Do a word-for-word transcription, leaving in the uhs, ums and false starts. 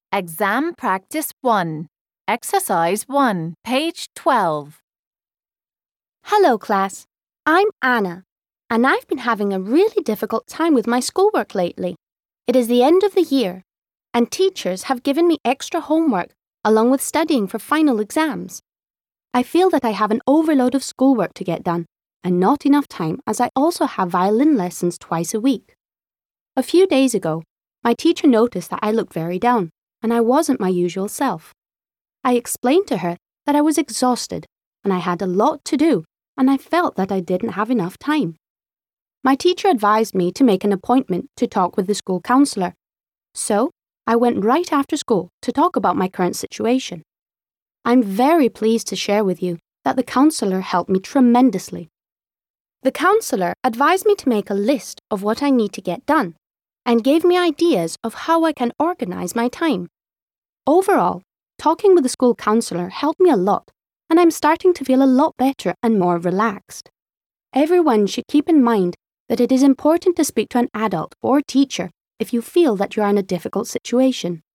Exam Practice one. Exercise one, page twelve. Hello, class. I'm Anna, and I've been having a really difficult time with my schoolwork lately. It is the end of the year, and teachers have given me extra homework along with studying for final exams. I feel that I have an overload of schoolwork to get done, and not enough time as I also have violin lessons twice a week. A few days ago, my teacher noticed that I looked very down, and I wasn't my usual self. I explained to her that I was exhausted, and I had a lot to do, and I felt that I didn't have enough time. My teacher advised me to make an appointment to talk with the school counsellor, so I went right after school to talk about my current situation. I'm very pleased to share with you that the counsellor helped me tremendously. The counsellor advised me to make a list of what I need to get done, and gave me ideas of how I can organise my time. Overall, talking with the school counsellor helped me a lot, and I'm starting to feel a lot better and more relaxed. Everyone should keep in mind that it is important to speak to an adult or teacher if you feel that you are in a difficult situation.